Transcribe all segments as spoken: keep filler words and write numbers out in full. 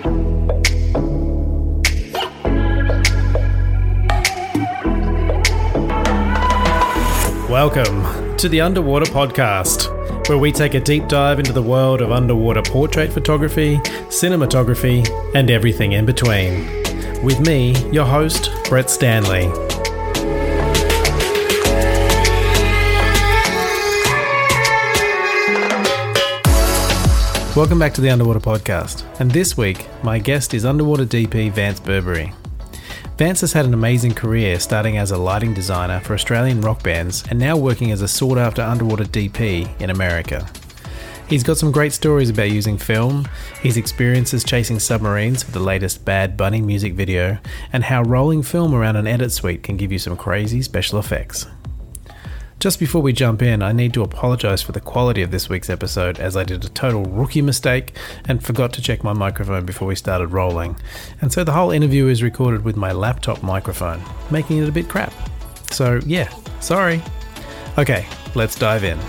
Welcome to the Underwater Podcast, where we take a deep dive into the world of underwater portrait photography, cinematography, and everything in between. With me, your host, Brett Stanley. Welcome back to the Underwater Podcast, and this week, my guest is underwater D P Vance Burberry. Vance has had an amazing career, starting as a lighting designer for Australian rock bands and now working as a sought-after underwater D P in America. He's got some great stories about using film, his experiences chasing submarines for the latest Bad Bunny music video, and how rolling film around an edit suite can give you some crazy special effects. Just before we jump in, I need to apologise for the quality of this week's episode, as I did a total rookie mistake and forgot to check my microphone before we started rolling, and so the whole interview is recorded with my laptop microphone, making it a bit crap. So yeah, sorry. Okay, let's dive in.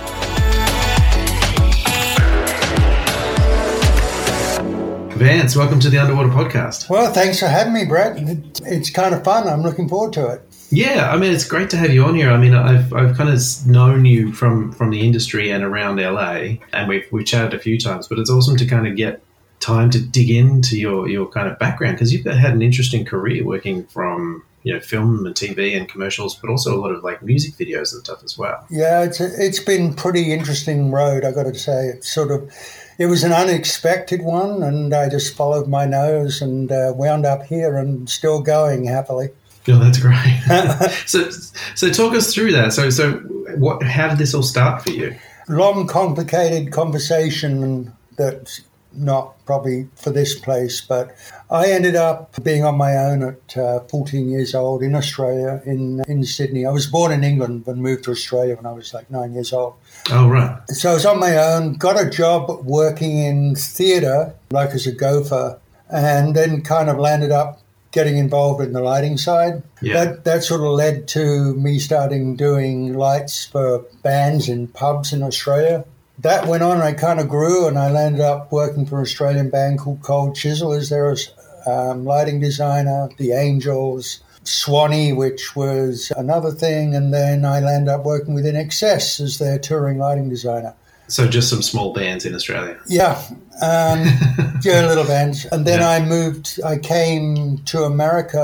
Vance, welcome to the Underwater Podcast. Well, thanks for having me, Brett. It's kind of fun. I'm looking forward to it. Yeah, I mean, it's great to have you on here. I mean, I've I've kind of known you from, from the industry and around L A, and we've we've chatted a few times, but it's awesome to kind of get time to dig into your, your kind of background, because you've had an interesting career working from, you know, film and T V and commercials, but also a lot of like music videos and stuff as well. Yeah, it's a, it's been pretty interesting road, I got to say. It's sort of, it was an unexpected one, and I just followed my nose and uh, wound up here and still going happily. Oh, that's great. so, so talk us through that. So, so what? How did this all start for you? Long, complicated conversation that's not probably for this place, but I ended up being on my own at uh, fourteen years old in Australia, in in Sydney. I was born in England but moved to Australia when I was like nine years old. Oh, right. So I was on my own, got a job working in theatre, like as a gopher, and then kind of landed up getting involved in the lighting side. Yeah. That that sort of led to me starting doing lights for bands in pubs in Australia. That went on, I kind of grew, and I landed up working for an Australian band called Cold Chisel as their um, lighting designer, The Angels, Swanee, which was another thing, and then I landed up working with In Excess as their touring lighting designer. So just some small bands in Australia. Yeah, um, yeah, little bands. And then yeah. I moved, I came to America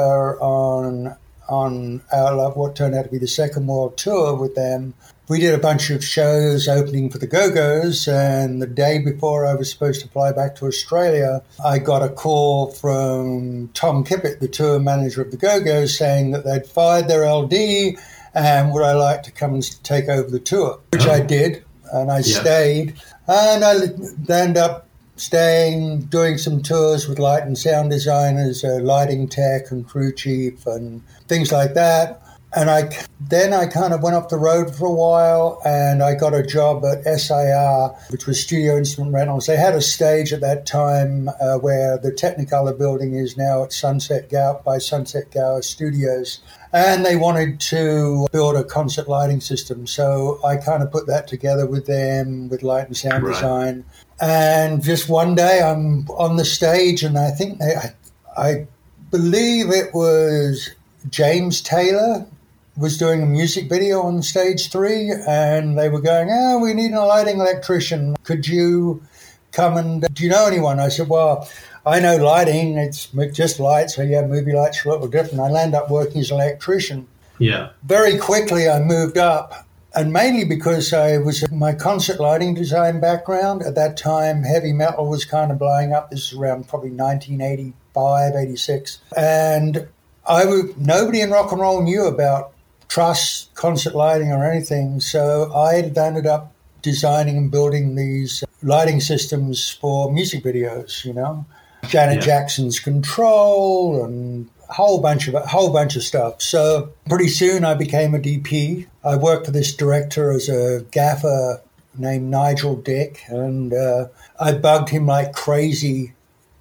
on on our, what turned out to be the Second World Tour with them. We did a bunch of shows opening for the Go-Go's, and the day before I was supposed to fly back to Australia, I got a call from Tom Kippett, the tour manager of the Go-Go's, saying that they'd fired their L D and would I like to come and take over the tour, which oh. I did. And I yeah. stayed, and I ended up staying, doing some tours with light and sound designers, uh, lighting tech and crew chief and things like that. And I then I kind of went off the road for a while, and I got a job at S I R, which was Studio Instrument Rentals. They had a stage at that time uh, where the Technicolor building is now at Sunset Gower by Sunset Gower Studios. And they wanted to build a concert lighting system. So I kind of put that together with them, with light and sound right. design. And just one day I'm on the stage, and I think they, I, I believe it was James Taylor was doing a music video on stage three, and they were going, oh, we need a lighting electrician. Could you come and, do you know anyone? I said, well, I know lighting, it's just lights, so yeah, movie lights are a little different. I landed up working as an electrician. Yeah. Very quickly I moved up, and mainly because I was my concert lighting design background. At that time, heavy metal was kind of blowing up. This is around probably nineteen eighty-five, eighty-six. And I would, nobody in rock and roll knew about truss, concert lighting or anything, so I ended up designing and building these lighting systems for music videos, you know. Janet yeah. Jackson's Control and a whole bunch of a whole bunch of stuff. So pretty soon I became a D P. I worked for this director as a gaffer named Nigel Dick, and uh, I bugged him like crazy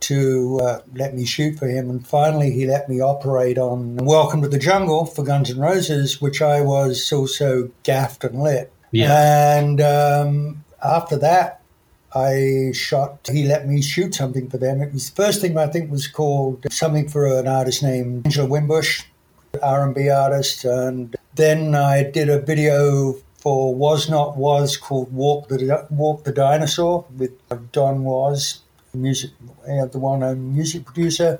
to uh, let me shoot for him. And finally he let me operate on Welcome to the Jungle for Guns N' Roses, which I was also gaffed and lit. Yeah. And um, after that, I shot, he let me shoot something for them. It was the first thing I think was called something for an artist named Angela Wimbush, R and B artist. And then I did a video for Was Not Was called Walk the Walk the Dinosaur with Don Was, music, you know, the well-known music producer.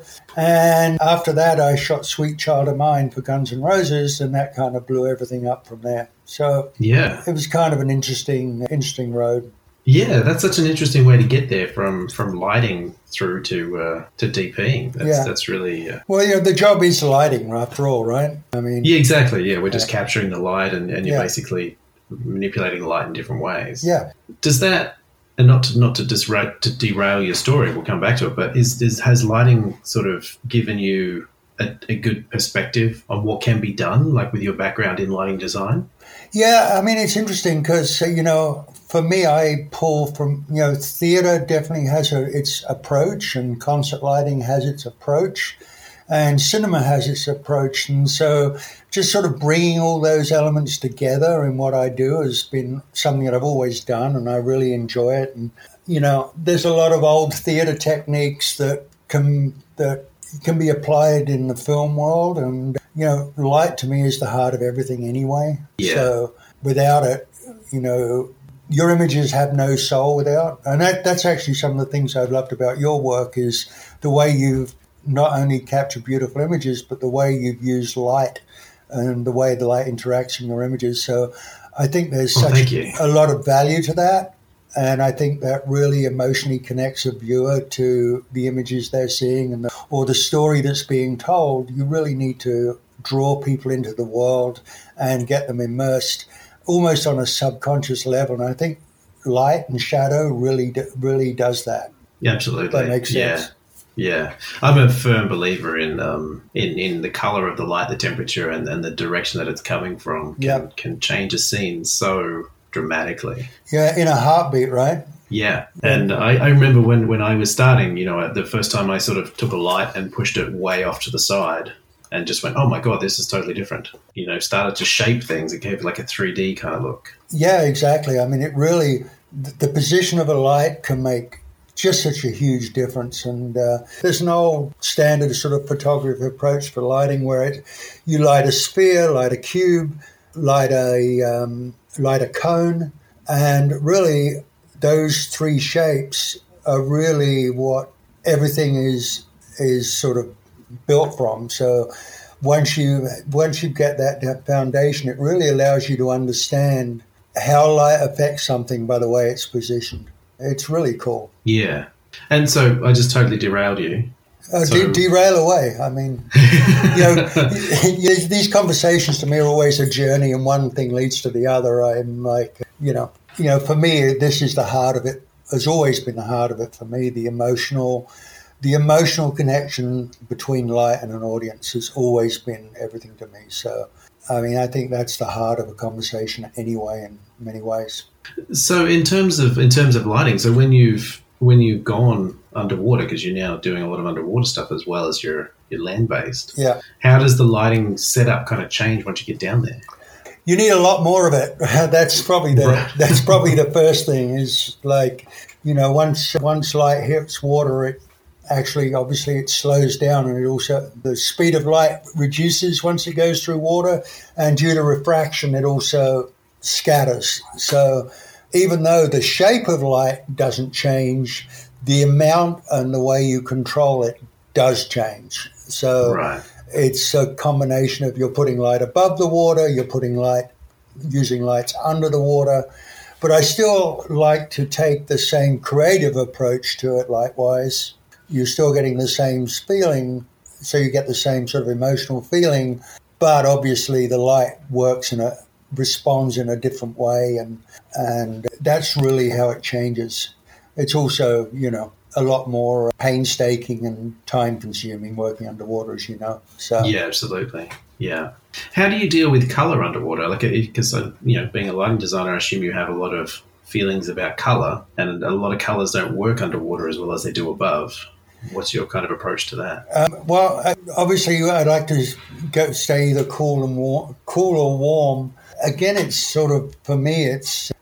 And after that, I shot Sweet Child of Mine for Guns N' Roses, and that kind of blew everything up from there. So yeah, it was kind of an interesting, interesting road. Yeah, that's such an interesting way to get there from, from lighting through to uh, to DPing. That's yeah. that's really uh... well, you know, the job is lighting after all, right? I mean, yeah, exactly. Yeah, we're just yeah. capturing the light, and, and you're yeah. basically manipulating the light in different ways. Yeah. Does that, and not to not to disra- to derail your story, we'll come back to it, but is, is has lighting sort of given you a, a good perspective on what can be done, like with your background in lighting design? Yeah, I mean, it's interesting because, you know, for me, I pull from, you know, theater definitely has a, its approach, and concert lighting has its approach, and cinema has its approach. And so just sort of bringing all those elements together in what I do has been something that I've always done, and I really enjoy it. And, you know, there's a lot of old theater techniques that can, that can be applied in the film world, and you know, light to me is the heart of everything anyway. Yeah. So without it, you know, your images have no soul without. And that, that's actually some of the things I've loved about your work is the way you've not only captured beautiful images, but the way you've used light and the way the light interacts in your images. So I think there's oh, such a lot of value to that. And I think that really emotionally connects a viewer to the images they're seeing and the, or the story that's being told. You really need to draw people into the world and get them immersed almost on a subconscious level. And I think light and shadow really, really does that. Yeah, absolutely. That makes sense. Yeah. Yeah. I'm a firm believer in um, in, in the color of the light, the temperature, and, and the direction that it's coming from can, yep. can change a scene so dramatically. Yeah, in a heartbeat, right? Yeah. And I, I remember when, when I was starting, you know, the first time I sort of took a light and pushed it way off to the side and just went, oh my God, this is totally different. You know, started to shape things. It gave like a three D kind of look. Yeah, exactly. I mean, it really, the position of a light can make just such a huge difference. And uh, there's an old standard sort of photography approach for lighting where it, you light a sphere, light a cube, light a um, light a cone, and really those three shapes are really what everything is is sort of built from. So once you once you get that foundation, it really allows you to understand how light affects something by the way it's positioned. It's really cool. Yeah. And so I just totally derailed you. Uh, so, de- derail away. I mean, you know, these conversations to me are always a journey, and one thing leads to the other. I'm like, you know, you know, for me, this is the heart of it. Has always been the heart of it for me. The emotional, the emotional connection between light and an audience has always been everything to me. So, I mean, I think that's the heart of a conversation anyway, in many ways. So, in terms of in terms of lighting, so when you've when you've gone underwater, because you're now doing a lot of underwater stuff as well as your, your land-based. Yeah. How does the lighting setup kind of change once you get down there? You need a lot more of it. That's probably the right. that's probably the first thing is like, you know, once once light hits water, it actually obviously it slows down, and it also the speed of light reduces once it goes through water, and due to refraction, it also scatters. So even though the shape of light doesn't change, the amount and the way you control it does change. So right. It's a combination of you're putting light above the water, you're putting light, using lights under the water. But I still like to take the same creative approach to it likewise. You're still getting the same feeling, so you get the same sort of emotional feeling, but obviously the light works in a, responds in a different way, and and that's really how it changes. It's also, you know, a lot more painstaking and time-consuming working underwater, as you know. So yeah, absolutely. Yeah. How do you deal with color underwater? Like, because you know, being a lighting designer, I assume you have a lot of feelings about color, and a lot of colors don't work underwater as well as they do above. What's your kind of approach to that? Um, well, obviously, I'd like to go stay either cool and warm, cool or warm. Again, it's sort of, for me, it's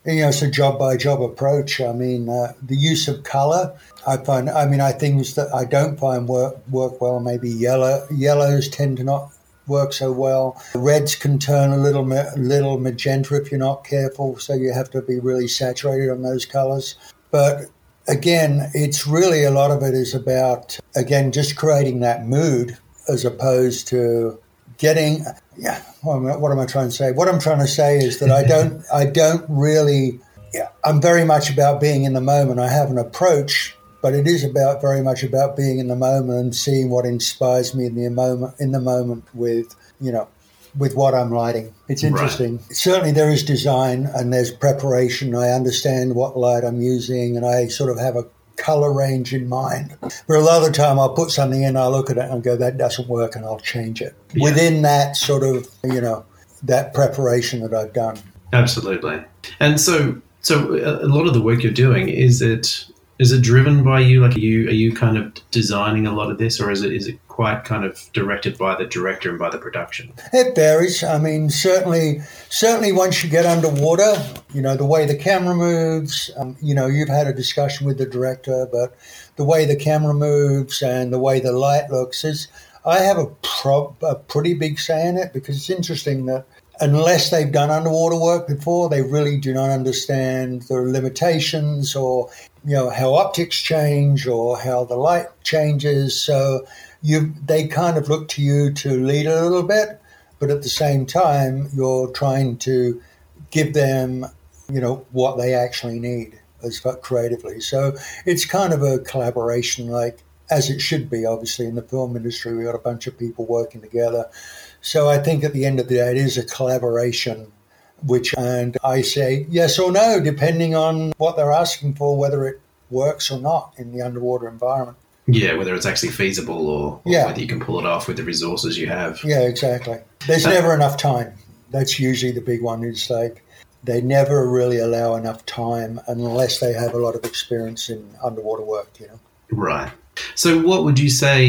you know, it's a job by job approach. I mean, uh, the use of color, I find, I mean, I things that I don't find work work well. Maybe yellow yellows tend to not work so well. Reds can turn a little little magenta if you're not careful, so you have to be really saturated on those colors. But again, it's really a lot of it is about, again, just creating that mood as opposed to getting, yeah, what am I, what am I trying to say? What I'm trying to say is that I don't, I don't really, yeah, I'm very much about being in the moment. I have an approach, but it is about very much about being in the moment and seeing what inspires me in the moment, in the moment with, you know, with what I'm writing. It's interesting. Right. Certainly there is design and there's preparation. I understand what light I'm using and I sort of have a color range in mind. But a lot of the time I'll put something in, I'll look at it and go, that doesn't work, and I'll change it. Yeah. Within that sort of, you know, that preparation that I've done. Absolutely. And so so a lot of the work you're doing, is it is it driven by you? Like, are you, are you kind of designing a lot of this, or is it is it quite kind of directed by the director and by the production? It varies. I mean, certainly, certainly once you get underwater, you know, the way the camera moves, um, you know, you've had a discussion with the director, but the way the camera moves and the way the light looks is, I have a, pro- a pretty big say in it, because it's interesting that unless they've done underwater work before, they really do not understand the limitations or, you know, how optics change or how the light changes. So you, they kind of look to you to lead a little bit, but at the same time, you're trying to give them, you know, what they actually need as creatively. So it's kind of a collaboration, like, as it should be, obviously, in the film industry. We've got a bunch of people working together. So I think at the end of the day, it is a collaboration, which, and I say yes or no, depending on what they're asking for, whether it works or not in the underwater environment. Yeah, whether it's actually feasible or, or yeah. whether you can pull it off with the resources you have. Yeah, exactly. There's uh, never enough time. That's usually the big one. It's like they never really allow enough time unless they have a lot of experience in underwater work, you know. Right. So what would you say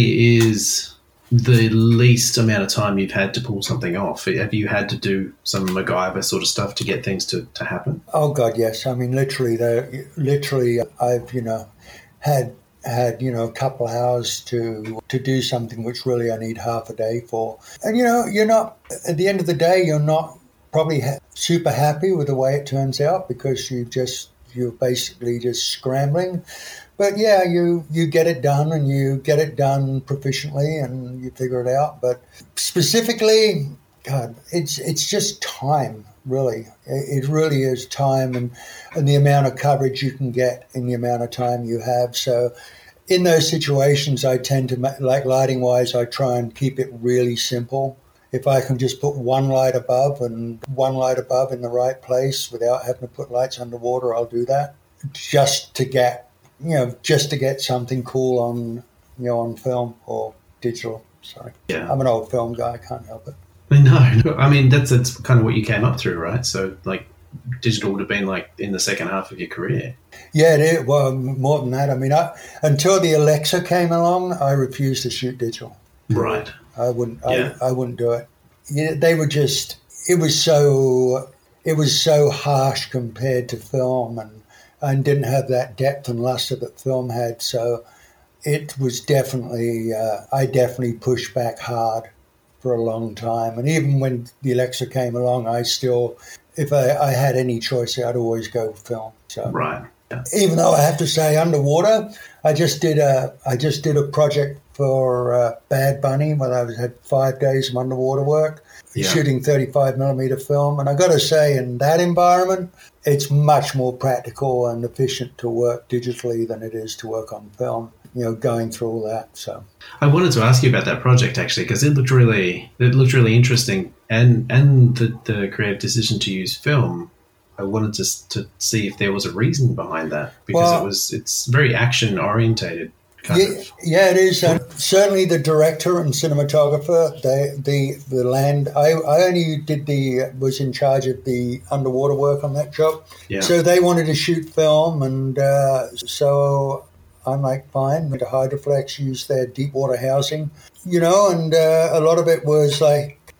is the least amount of time you've had to pull something off? Have you had to do some MacGyver sort of stuff to get things to, to happen? Oh, God, yes. I mean, literally, literally, I've, you know, had, had, you know, a couple of hours to to do something which really I need half a day for. And, you know, you're not, at the end of the day, you're not probably ha- super happy with the way it turns out, because you just, you're basically just scrambling. But yeah, you, you get it done and you get it done proficiently and you figure it out. But specifically, God, it's it's just time, really. It, it really is time and, and the amount of coverage you can get in the amount of time you have. So in those situations, I tend to, like lighting-wise, I try and keep it really simple. If I can just put one light above and one light above in the right place without having to put lights underwater, I'll do that just to get, you know, just to get something cool on, you know, on film or digital. Sorry. Yeah. I'm an old film guy. I can't help it. No, I mean, that's, that's kind of what you came up through, right? So, like, digital would have been, like, in the second half of your career. Yeah, it is. Well, more than that. I mean, I, until the Alexa came along, I refused to shoot digital. Right. I wouldn't, yeah. I, I wouldn't do it. You know, they were just, it was so, it was so harsh compared to film, and and didn't have that depth and luster that film had. So it was definitely, uh, I definitely pushed back hard for a long time. And even when the Alexa came along, I still, if I, I had any choice, I'd always go film. So right. Yeah. Even though I have to say, underwater, I just did a, I just did a project for uh, Bad Bunny where I was, had five days of underwater work, yeah. shooting thirty-five millimeter film. And I got to say, in that environment, it's much more practical and efficient to work digitally than it is to work on film, you know, going through all that. So I wanted to ask you about that project, actually, because it looked really it looked really interesting, and and the, the creative decision to use film, I wanted to to see if there was a reason behind that, because well, it was it's very action orientated. Kind yeah, of. yeah, it is. And certainly the director and cinematographer, they, the the land, I, I only did the, was in charge of the underwater work on that job. Yeah. So they wanted to shoot film, and uh, so I'm like, fine, went to Hydroflex, used their deep water housing, you know, and uh, a lot of it was like,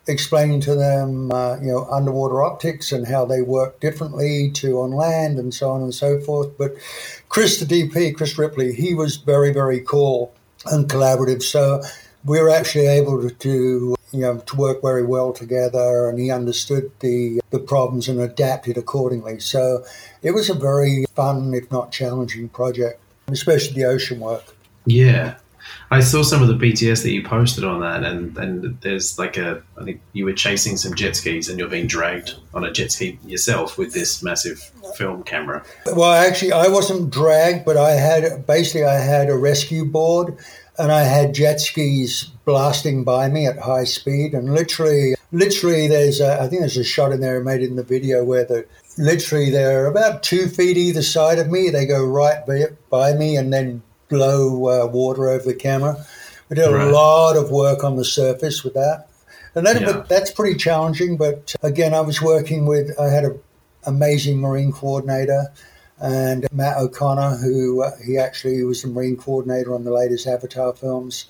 explaining to them, uh, you know, underwater optics and how they work differently to on land and so on and so forth. But Chris, the D P, Chris Ripley, he was very, very cool and collaborative. So we were actually able to, to you know, to work very well together, and he understood the the problems and adapted accordingly. So it was a very fun, if not challenging project, especially the ocean work. Yeah. I saw some of the B T S that you posted on that, and, and there's like a, I think you were chasing some jet skis and you're being dragged on a jet ski yourself with this massive film camera. Well, actually, I wasn't dragged, but I had, basically I had a rescue board and I had jet skis blasting by me at high speed. And literally, literally there's a, I think there's a shot in there made in the video where the, literally they're about two feet either side of me. They go right by, by me and then blow uh, water over the camera. We did a right. lot of work on the surface with that. And that, yeah. but that's pretty challenging. But again, I was working with, I had an amazing Marine coordinator, and Matt O'Connor, who uh, he actually was the Marine coordinator on the latest Avatar films.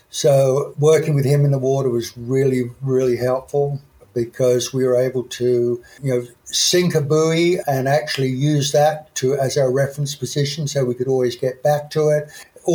So working with him in the water was really, really helpful, because we were able to, you know, sink a buoy and actually use that to as our reference position, so we could always get back to it.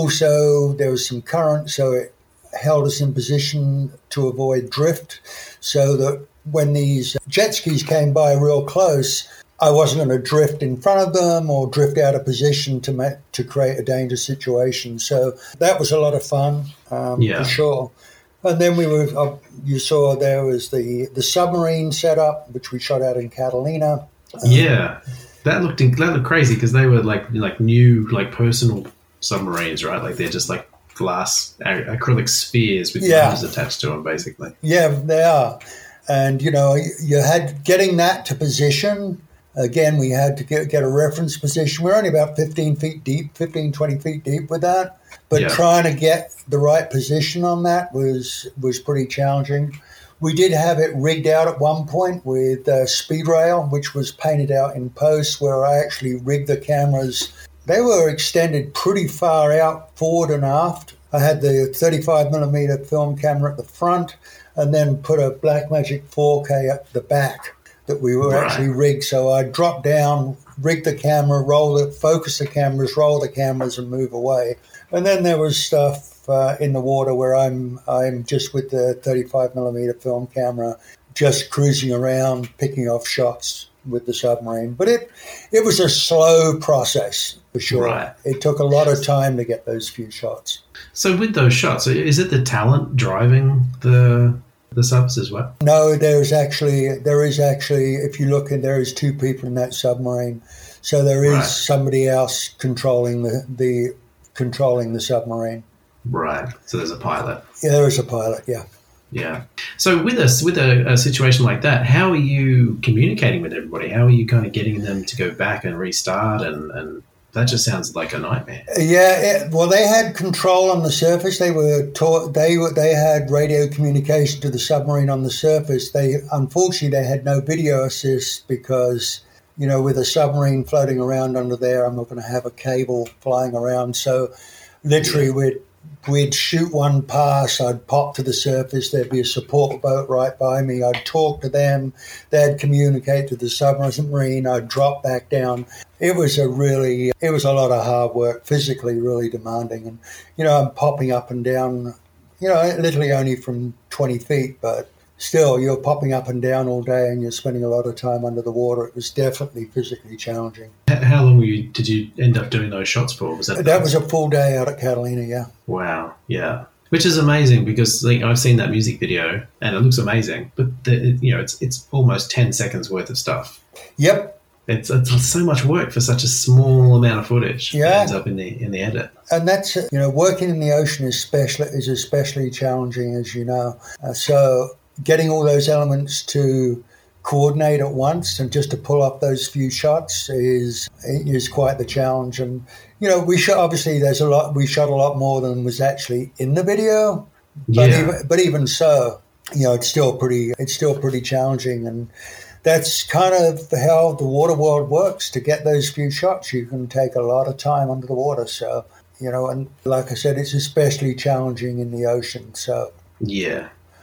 Also, there was some current, so it held us in position to avoid drift, so that when these jet skis came by real close, I wasn't going to drift in front of them or drift out of position to make, to create a dangerous situation. So that was a lot of fun, um, yeah. for sure. And then we were, uh, you saw there was the, the submarine setup, which we shot out in Catalina. Um, yeah, that looked that looked crazy, because they were like like new, like personal submarines, right? Like they're just like glass acrylic spheres with yeah. motors attached to them, basically. Yeah, they are. And, you know, you had getting that to position. Again, we had to get, get a reference position. We're only about fifteen feet deep, fifteen, twenty feet deep with that. But yeah. trying to get the right position on that was was pretty challenging. We did have it rigged out at one point with uh, speed rail, which was painted out in post, where I actually rigged the cameras. They were extended pretty far out, forward and aft. I had the thirty-five millimeter film camera at the front, and then put a Blackmagic four K at the back that we were right. actually rigged. So I dropped down, rig the camera, roll it, focus the cameras, roll the cameras, and move away. And then there was stuff uh, in the water where I'm I'm just with the thirty-five millimeter film camera, just cruising around, picking off shots with the submarine. But it it was a slow process, for sure. Right. It took a lot of time to get those few shots. So with those shots, is it the talent driving the the subs as well? No, there's actually, there is actually, if you look, and there is two people in that submarine. So there is right. somebody else controlling the, the controlling the submarine. Right. So there's a pilot. Yeah, there is a pilot, yeah. Yeah. So with us, with a, a situation like that, how are you communicating with everybody? How are you kind of getting them to go back and restart? And, and that just sounds like a nightmare. Yeah. It, well, they had control on the surface. They were taught, they were, they had radio communication to the submarine on the surface. They, unfortunately, they had no video assist because, you know, with a submarine floating around under there, I'm not going to have a cable flying around. So literally yeah. we'd, we'd shoot one pass, I'd pop to the surface, there'd be a support boat right by me, I'd talk to them, they'd communicate to the submarine, I'd drop back down. It was a really, it was a lot of hard work, physically really demanding. And, you know, I'm popping up and down, you know, literally only from twenty feet, but still, you're popping up and down all day and you're spending a lot of time under the water. It was definitely physically challenging. How long were you, did you end up doing those shots for? Was that that was a full day out at Catalina, yeah. Wow, yeah. Which is amazing because like, I've seen that music video and it looks amazing, but the, it, you know it's it's almost ten seconds worth of stuff. Yep. It's, it's so much work for such a small amount of footage. Yeah. That ends up in the in the edit. And that's, you know, working in the ocean is special is especially challenging, as you know. Uh, so getting all those elements to coordinate at once and just to pull up those few shots is is quite the challenge. And you know, we shot obviously there's a lot we shot a lot more than was actually in the video, but yeah. even but even so, you know, it's still pretty it's still pretty challenging. And that's kind of how the water world works. To get those few shots, you can take a lot of time under the water. So you know, and like I said, it's especially challenging in the ocean. So yeah.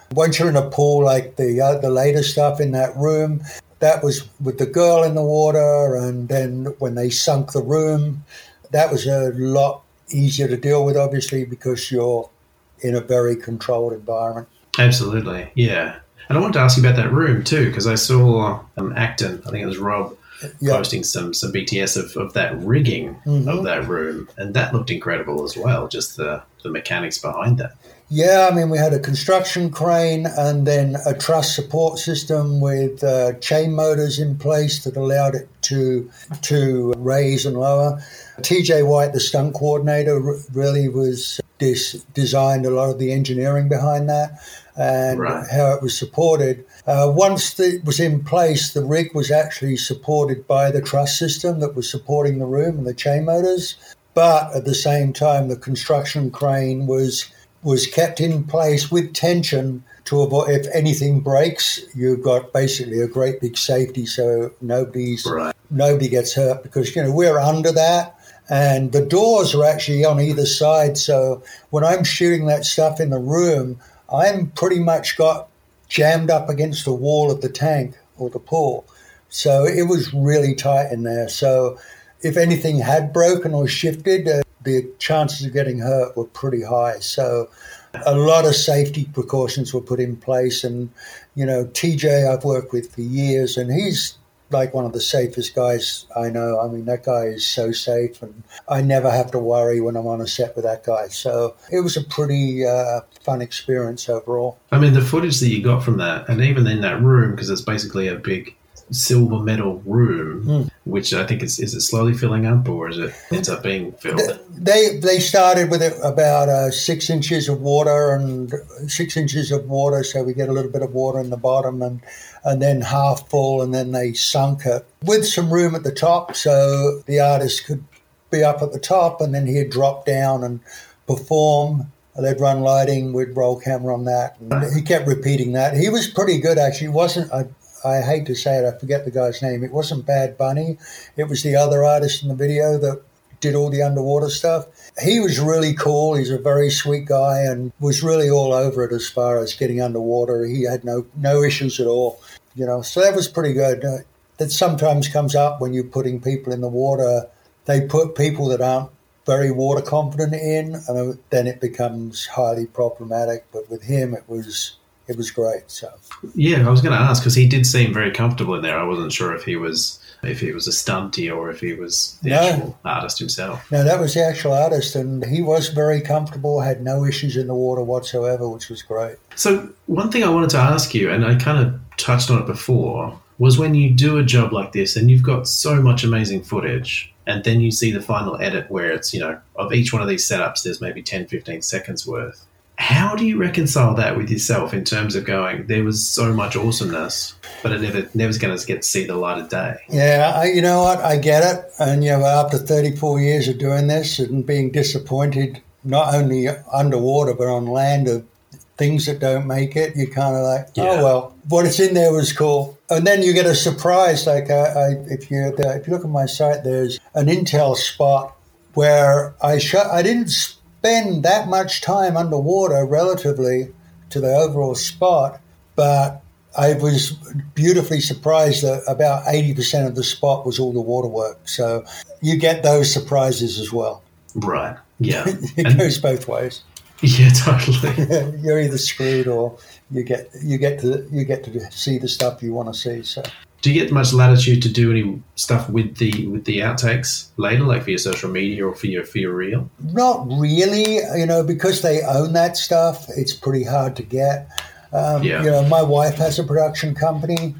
Once you're in a pool like the uh, the later stuff in that room, that was with the girl in the water, and then when they sunk the room, that was a lot easier to deal with, obviously, because you're in a very controlled environment. Absolutely, yeah. And I wanted to ask you about that room too, because I saw um, Acton, I think it was Rob, yep. posting some, some B T S of, of that rigging mm-hmm. of that room, and that looked incredible as well, just the, the mechanics behind that. Yeah, I mean, we had a construction crane and then a truss support system with uh, chain motors in place that allowed it to to raise and lower. T J White, the stunt coordinator, really was dis- designed a lot of the engineering behind that and right. how it was supported. Uh, once it was in place, the rig was actually supported by the truss system that was supporting the room and the chain motors. But at the same time, the construction crane was was kept in place with tension to avoid, if anything breaks, you've got basically a great big safety so nobody's right. nobody gets hurt, because, you know, we're under that. And the doors are actually on either side. So when I'm shooting that stuff in the room, I'm pretty much got jammed up against the wall of the tank or the pool. So it was really tight in there. So if anything had broken or shifted, uh, the chances of getting hurt were pretty high. So a lot of safety precautions were put in place. And, you know, T J I've worked with for years, and he's like one of the safest guys I know. I mean, that guy is so safe, and I never have to worry when I'm on a set with that guy. So it was a pretty uh, fun experience overall. I mean, the footage that you got from that, and even in that room, because it's basically a big silver metal room, mm. which I think is is it slowly filling up, or is it ends up being filled? They they started with about uh, six inches of water and six inches of water, so we get a little bit of water in the bottom, and and then half full, and then they sunk it with some room at the top, so the artist could be up at the top, and then he'd drop down and perform. They'd run lighting, we'd roll camera on that, and he kept repeating that. He was pretty good, actually. He wasn't a I hate to say it, I forget the guy's name. It wasn't Bad Bunny. It was the other artist in the video that did all the underwater stuff. He was really cool. He's a very sweet guy and was really all over it as far as getting underwater. He had no no issues at all, you know. So that was pretty good. Uh, that sometimes comes up when you're putting people in the water. They put people that aren't very water confident in, and then it becomes highly problematic. But with him, it was... It was great. So yeah, I was going to ask, because he did seem very comfortable in there. I wasn't sure if he was if he was a stunty or if he was the no. actual artist himself. No, that was the actual artist, and he was very comfortable. Had no issues in the water whatsoever, which was great. So one thing I wanted to ask you, and I kind of touched on it before, was when you do a job like this and you've got so much amazing footage, and then you see the final edit where it's, you know, of each one of these setups, there's maybe ten, fifteen seconds worth. How do you reconcile that with yourself in terms of going, there was so much awesomeness, but it never never's going to get to see the light of day? Yeah, I, you know what? I get it. And, you know, after thirty-four years of doing this and being disappointed, not only underwater but on land, of things that don't make it, you're kind of like, yeah. oh, well, what is in there was cool. And then you get a surprise. Like, I, I, if, you, if you look at my site, there's an Intel spot where I shot, I didn't spend that much time underwater relatively to the overall spot, but I was beautifully surprised that about eighty percent of the spot was all the water work. So you get those surprises as well. Right, yeah. It and, goes both ways. Yeah, totally. You're either screwed or you get you get to you get to see the stuff you want to see. So do you get much latitude to do any stuff with the with the outtakes later, like for your social media or for your for your reel? Not really, you know, because they own that stuff. It's pretty hard to get. Um, yeah. You know, my wife has a production company,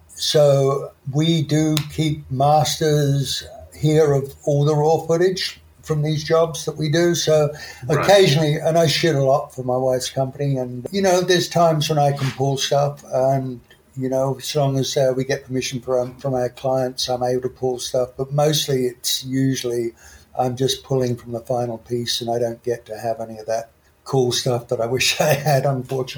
so we do keep masters here of all the raw footage from these jobs that we do. So right. occasionally, and I shoot a lot for my wife's company, and, you know, there's times when I can pull stuff, and, you know, as long as uh, we get permission from, from our clients, I'm able to pull stuff. But mostly it's usually I'm just pulling from the final piece, and I don't get to have any of that cool stuff that I wish I had, unfortunately.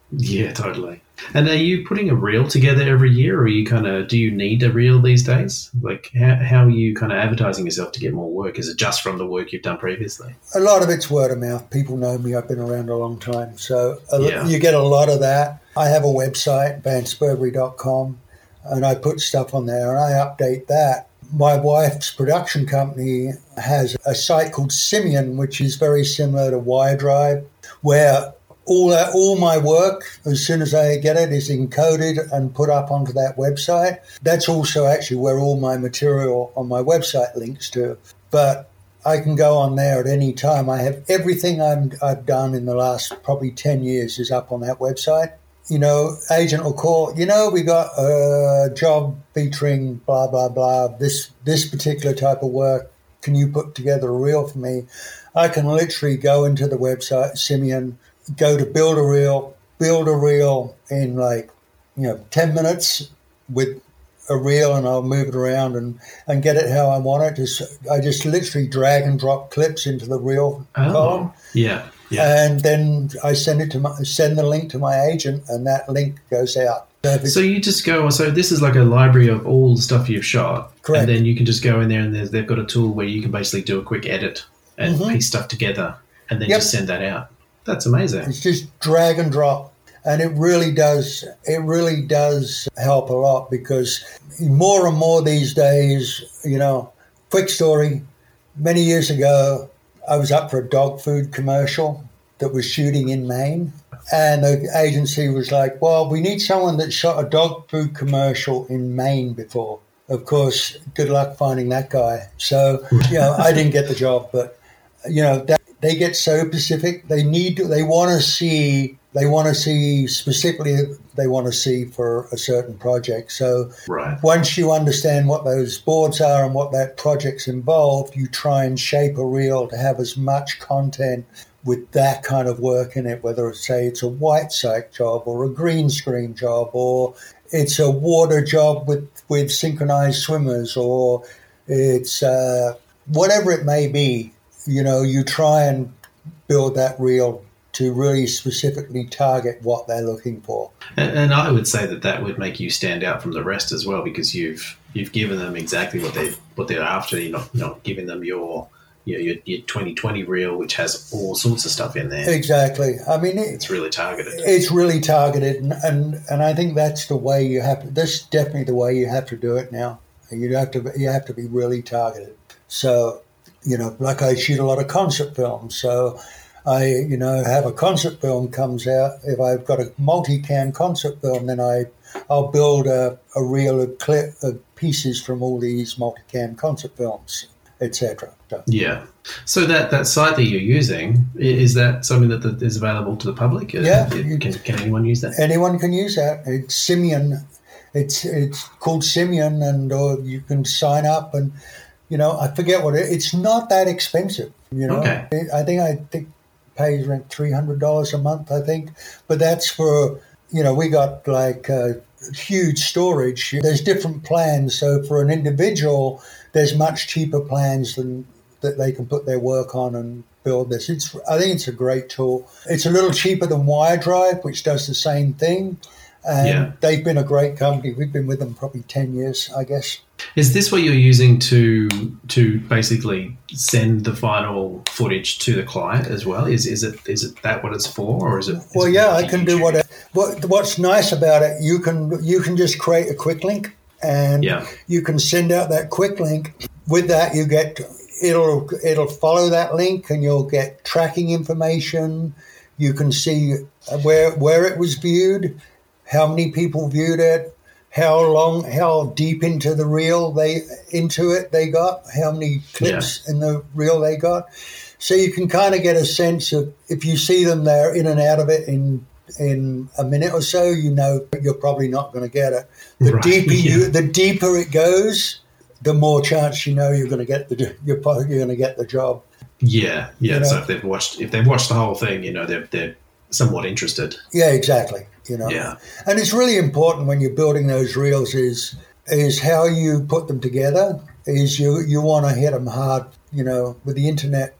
Yeah, totally. And are you putting a reel together every year, or are you kind of, do you need a reel these days? Like, how, how are you kind of advertising yourself to get more work? Is it just from the work you've done previously? A lot of it's word of mouth. People know me. I've been around a long time. So a, Yeah. you get a lot of that. I have a website, vance burberry dot com, and I put stuff on there and I update that. My wife's production company has a site called Simian, which is very similar to Y-Drive, where all that, all my work, as soon as I get it, is encoded and put up onto that website. That's also actually where all my material on my website links to. But I can go on there at any time. I have everything I'm, I've done in the last probably ten years is up on that website. You know, agent will call, you know, we got a job featuring blah, blah, blah, this this particular type of work. Can you put together a reel for me? I can literally go into the website, Simian, go to build a reel, build a reel in like, you know, ten minutes with a reel, and I'll move it around and, and get it how I want it. Just I just literally drag and drop clips into the reel Oh, column. yeah. Yeah. And then I send it to my, send the link to my agent, and that link goes out. So, if it's- So you just go, so this is like a library of all the stuff you've shot. Correct. And then you can just go in there and there's, they've got a tool where you can basically do a quick edit and Mhm. piece stuff together and then Yep. just send that out. That's amazing. It's just drag and drop. And it really does, it really does help a lot, because more and more these days, you know, quick story, many years ago, I was up for a dog food commercial that was shooting in Maine. And the agency was like, well, we need someone that shot a dog food commercial in Maine before. Of course, good luck finding that guy. So, you know, I didn't get the job, but, you know, that, they get so specific. They need, they want to see, they want to see specifically, they want to see for a certain project. So Right. once you understand what those boards are and what that project's involved, you try and shape a reel to have as much content with that kind of work in it, whether it's, say, it's a white site job or a green screen job, or it's a water job with, with synchronized swimmers, or it's uh, whatever it may be. You know, you try and build that reel to really specifically target what they're looking for. And, and I would say that that would make you stand out from the rest as well, because you've you've given them exactly what they what they're after. You're not not giving them your your your, your twenty twenty reel, which has all sorts of stuff in there. Exactly. I mean, it, It's really targeted. it's really targeted, and, and and I think that's the way you have to. That's definitely the way you have to do it now. You have to you have to be really targeted. So, you know, like I shoot a lot of concert films, so I, you know, have a concert film comes out. If I've got a multicam concert film, then I, I'll build a, a reel of clip of pieces from all these multicam concert films, et cetera. So, Yeah. So that, that site that you're using, i- is that something that, that is available to the public? Uh, Yeah. Can, can anyone use that? anyone can use that. It's Simian. It's it's called Simian, and or you can sign up, and you know, I forget what it. It's not that expensive. You know, Okay. It- I think I think pays around three hundred dollars a month. I think, but that's for, you know, we got like uh, huge storage. There's different plans. So for an individual, there's much cheaper plans than that they can put their work on and build this. It's I think it's a great tool. It's a little cheaper than Y-Drive, which does the same thing. And Yeah. they've been a great company. We've been with them probably ten years, I guess. Is this what you're using to to basically send the final footage to the client as well? Is is it is it that what it's for, or is it? Is Well, it yeah, for I can do YouTube? whatever. What, what's nice about it, you can you can just create a quick link, and Yeah. you can send out that quick link. With that, you get it'll it'll follow that link, and you'll get tracking information. You can see where where it was viewed, how many people viewed it, how long, how deep into the reel they into it they got, how many clips in the reel they got. So you can kind of get a sense of, if you see them there in and out of it in in a minute or so, you know you're probably not going to get it. The Right, deeper you, yeah. the deeper it goes, the more chance you know you're going to get the you're probably going to get the job. Yeah, yeah. You know? So if they've watched if they've watched the whole thing, you know, they're they're somewhat interested. Yeah, exactly. You know, Yeah. and it's really important when you're building those reels is is how you put them together. Is you you want to hit them hard. You know, with the internet,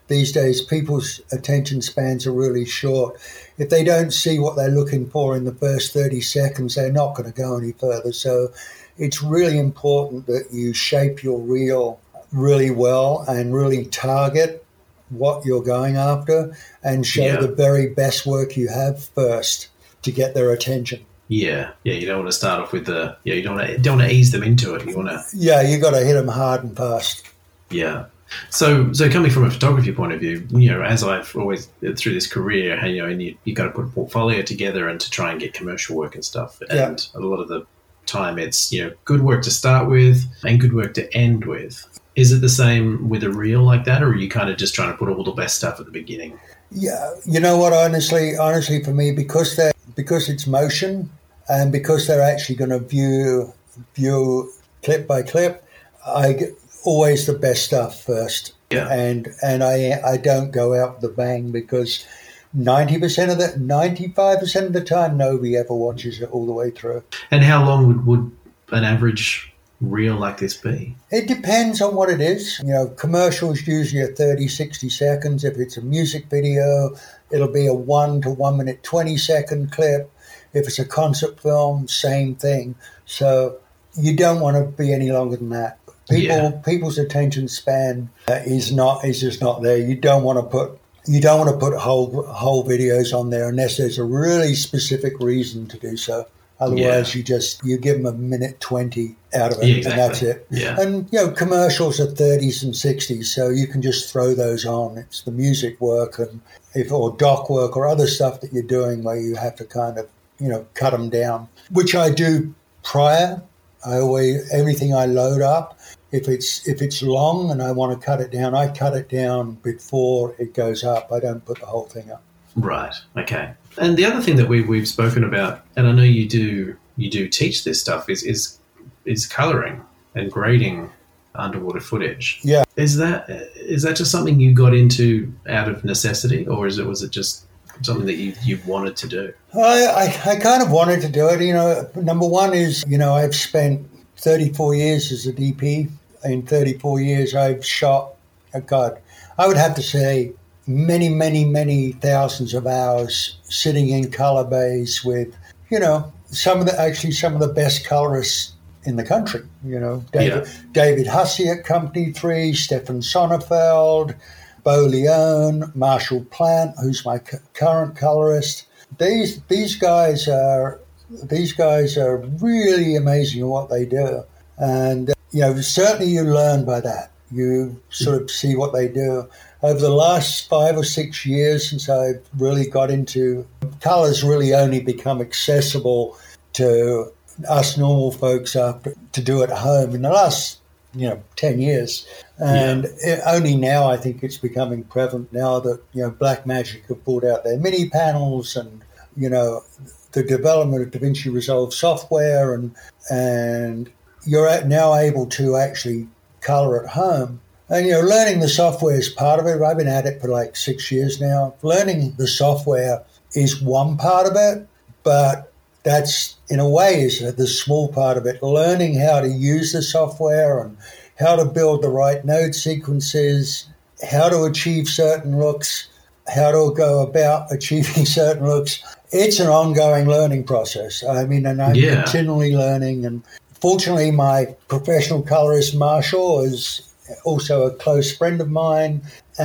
these days people's attention spans are really short. If they don't see what they're looking for in the first thirty seconds, they're not going to go any further. So it's really important that you shape your reel really well and really target what you're going after and show Yeah. the very best work you have first to get their attention. Yeah, yeah. You don't want to start off with the yeah. You don't want to don't want to ease them into it. You want to Yeah, you got to hit them hard and fast. yeah. So so coming from a photography point of view, you know, as I've always through this career, you know, and you you got to put a portfolio together and to try and get commercial work and stuff. And Yeah. a lot of the time, it's you know good work to start with and good work to end with. Is it the same with a reel like that, or are you kind of just trying to put all the best stuff at the beginning? Yeah, you know what? Honestly, honestly, for me, because they because it's motion, and because they're actually going to view view clip by clip, I get always the best stuff first. Yeah. And and I I don't go out with the bang because ninety percent of the ninety five percent of the time nobody ever watches it all the way through. And how long would, would an average reel like this be? It depends on what it is. You know, commercials usually are thirty, sixty seconds. If it's a music video, it'll be a one to one minute, twenty second clip. If it's a concert film, same thing. So you don't want to be any longer than that. People, Yeah. people's attention span uh, is not is just not there. You don't want to put you don't want to put whole whole videos on there unless there's a really specific reason to do so. Otherwise, Yeah. you just you give them a minute twenty out of it, Yeah, exactly. and that's it. Yeah. And you know, commercials are thirties and sixties, so you can just throw those on. It's the music work and if or doc work or other stuff that you're doing where you have to kind of you know cut them down, which I do prior. I always everything I load up. If it's if it's long and I want to cut it down, I cut it down before it goes up. I don't put the whole thing up. Right. Okay. And the other thing that we we've spoken about, and I know you do you do teach this stuff, is is is colouring and grading underwater footage. Yeah. Is that is that just something you got into out of necessity, or is it was it just something that you you wanted to do? I, I, I kind of wanted to do it. You know, number one is, you know, I've spent thirty-four years as a D P. In thirty-four years, I've shot, oh God, I would have to say many, many, many thousands of hours sitting in color bays with, you know, some of the, actually some of the best colorists in the country. You know, David, Yeah. David Hussey at Company three, Stefan Sonnefeld, Bo Leone, Marshall Plant, who's my cu- current colorist. These these guys are these guys are really amazing at what they do, and uh, you know certainly you learn by that. You sort of see what they do. Over the last five or six years since I've really got into colors, really only become accessible to us normal folks after, to do at home in the last you know ten years, and it, only now I think it's becoming prevalent now that you know Blackmagic have brought out their mini panels and you know the development of DaVinci Resolve software and and you're at now able to actually color at home. And you know learning the software is part of it. I've been at it for like six years now. Learning the software is one part of it, but that's in a way is the small part of it. Learning how to use the software and how to build the right node sequences, how to achieve certain looks, how to go about achieving certain looks. It's an ongoing learning process. I mean, and I'm Yeah. continually learning. And fortunately, my professional colorist, Marshall, is also a close friend of mine,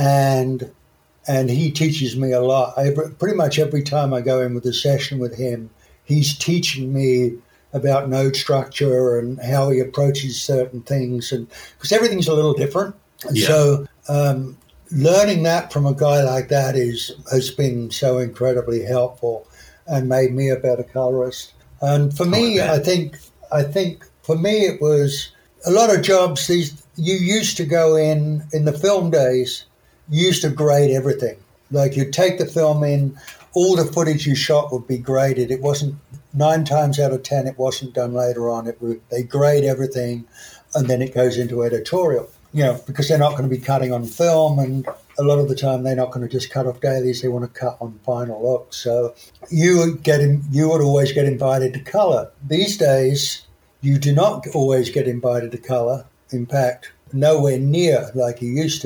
and and he teaches me a lot. I, pretty much every time I go in with a session with him, he's teaching me about node structure and how he approaches certain things, and because everything's a little different. And Yeah. so um, learning that from a guy like that is has been so incredibly helpful and made me a better colorist. And for me, bet. I think I think for me it was a lot of jobs. These you used to go in in the film days. You used to grade everything. Like you'd take the film in, all the footage you shot would be graded. It wasn't nine times out of ten. It wasn't done later on. It would they grade everything, and then it goes into editorial. You know, because they're not going to be cutting on film, and a lot of the time they're not going to just cut off dailies. They want to cut on final looks. So you would get in, you would always get invited to color. These days, you do not always get invited to color. In fact, nowhere near like you used to.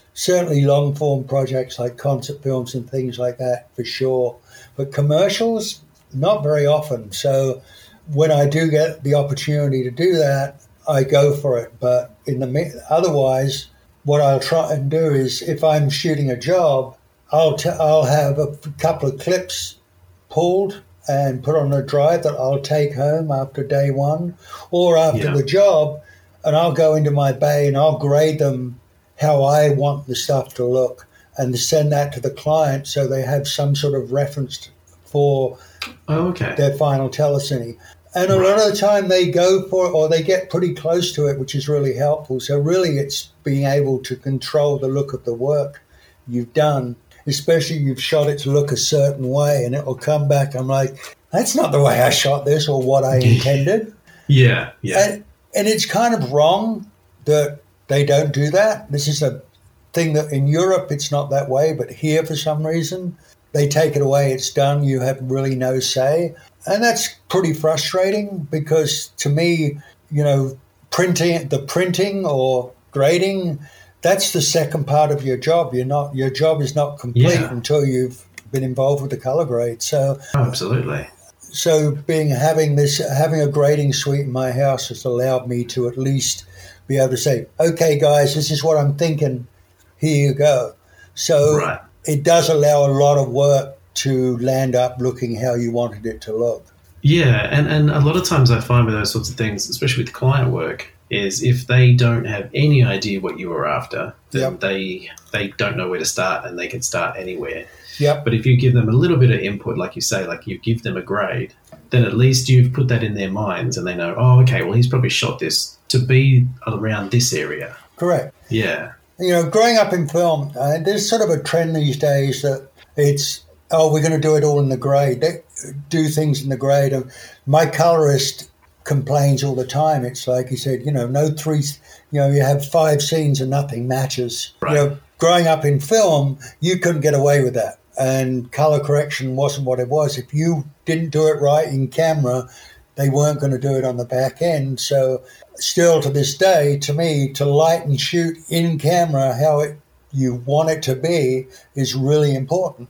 certainly long form projects like concert films and things like that for sure. But commercials, not very often. So when I do get the opportunity to do that, I go for it. But in the otherwise, what I'll try and do is if I'm shooting a job, I'll t- I'll have a couple of clips pulled and put on a drive that I'll take home after day one or after Yeah. the job, and I'll go into my bay and I'll grade them how I want the stuff to look and send that to the client so they have some sort of reference for Oh, okay. their final telecine. And a lot of the time they go for it or they get pretty close to it, which is really helpful. So really it's being able to control the look of the work you've done, especially you've shot it to look a certain way and it will come back. I'm like, that's not the way I shot this or what I intended. Yeah, yeah. And, and it's kind of wrong that they don't do that. This is a thing that in Europe it's not that way, but here for some reason they take it away, it's done, you have really no say. And that's pretty frustrating because to me, you know, printing, the printing or grading, that's the second part of your job. You're not, your job is not complete Yeah. until you've been involved with the color grade. So, Oh, absolutely. so being having this, having a grading suite in my house has allowed me to at least be able to say, okay, guys, this is what I'm thinking. Here you go. So Right. it does allow a lot of work to land up looking how you wanted it to look. Yeah, and, and a lot of times I find with those sorts of things, especially with client work, is if they don't have any idea what you were after, then Yep. they they don't know where to start and they can start anywhere. Yep. But if you give them a little bit of input, like you say, like you give them a grade, then at least you've put that in their minds and they know, oh, okay, well, he's probably shot this to be around this area. Correct. Yeah. You know, growing up in film, uh, there's sort of a trend these days that it's, oh, we're going to do it all in the grade. They do things in the grade. And my colorist complains all the time. It's like he said, you know, no three, you know, you have five scenes and nothing matches. Right. You know, growing up in film, you couldn't get away with that. And color correction wasn't what it was. If you didn't do it right in camera, they weren't going to do it on the back end. So still to this day, to me, to light and shoot in camera how it you want it to be is really important.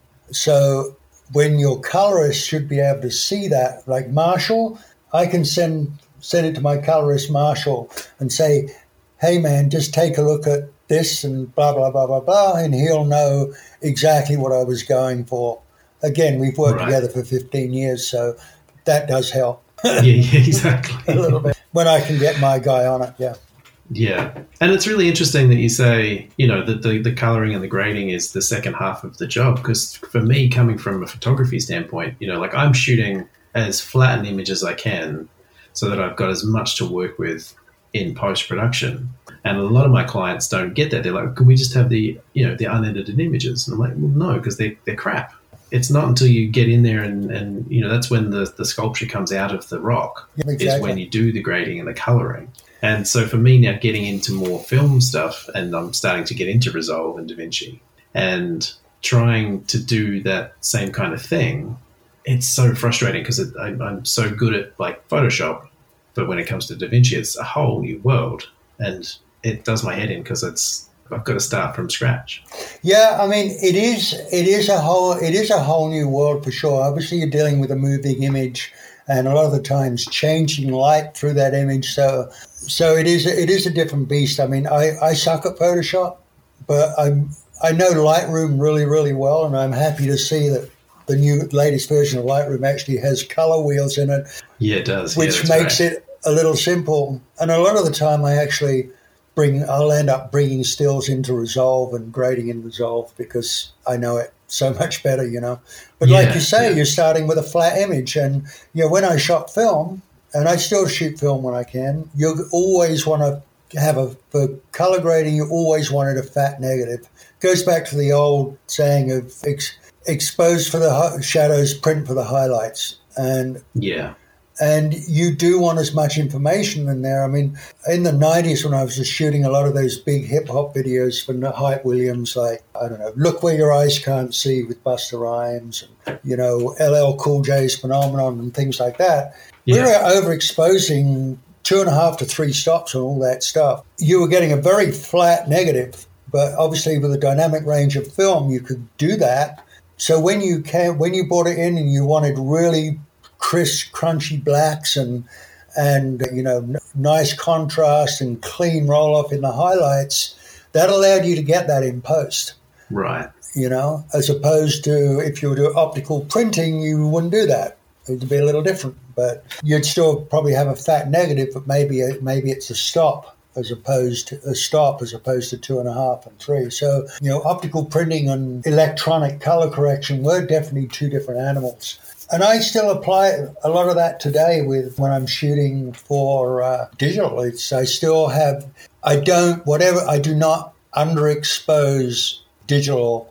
So when your colorist should be able to see that, like Marshall, I can send send it to my colorist Marshall and say, hey man, just take a look at this and blah, blah, blah, blah, blah, and he'll know exactly what I was going for. Again, we've worked Right. together for fifteen years, so that does help Yeah, yeah, exactly. a little bit when I can get my guy on it, yeah. Yeah. And it's really interesting that you say, you know, that the, the colouring and the grading is the second half of the job. Because for me, coming from a photography standpoint, you know, like I'm shooting as flat an image as I can so that I've got as much to work with in post-production. And a lot of my clients don't get that. They're like, can we just have the, you know, the unedited images? And I'm like, well, no, because they, they're crap. It's not until you get in there and, and you know, that's when the, the sculpture comes out of the rock Yeah, is exactly. when you do the grading and the colouring. And so for me now getting into more film stuff, and I'm starting to get into Resolve and DaVinci and trying to do that same kind of thing, it's so frustrating because it, I'm so good at like Photoshop, but when it comes to DaVinci, it's a whole new world, and it does my head in because it's I've got to start from scratch. Yeah, I mean, it is it is a whole it is a whole new world for sure. Obviously, you're dealing with a moving image, and a lot of the times changing light through that image. So, so it is it is a different beast. I mean, I, I suck at Photoshop, but I I know Lightroom really really well, and I'm happy to see that the new latest version of Lightroom actually has color wheels in it, Yeah, it does. which yeah, makes right. it a little simple. And a lot of the time, I actually. Bring, I'll end up bringing stills into Resolve and grading in Resolve because I know it so much better, you know. But Yeah, like you say, yeah. you're starting with a flat image. And, you know, when I shot film, and I still shoot film when I can, you always want to have a, for color grading, you always wanted a fat negative. Goes back to the old saying of ex, expose for the hi- shadows, print for the highlights. And Yeah. And you do want as much information in there. I mean, in the nineties when I was just shooting a lot of those big hip-hop videos for Hype Williams, like, I don't know, Look Where Your Eyes Can't See with Busta Rhymes, and, you know, L L Cool J's Phenomenon and things like that. Yeah. We were overexposing two and a half to three stops on all that stuff. You were getting a very flat negative, But obviously with a dynamic range of film, you could do that. So when you can, when you brought it in and you wanted really crisp, crunchy blacks and, and you know, n- nice contrast and clean roll-off in the highlights, that allowed you to get that in post. Right. You know, as opposed to if you were doing optical printing, you wouldn't do that. It would be a little different, but you'd still probably have a fat negative, but maybe maybe it's a stop as opposed to a stop as opposed to two and a half and three. So, you know, optical printing and electronic color correction were definitely two different animals. And I still apply a lot of that today with when I'm shooting for uh, digital. It's I still have, I don't, whatever, I do not underexpose digital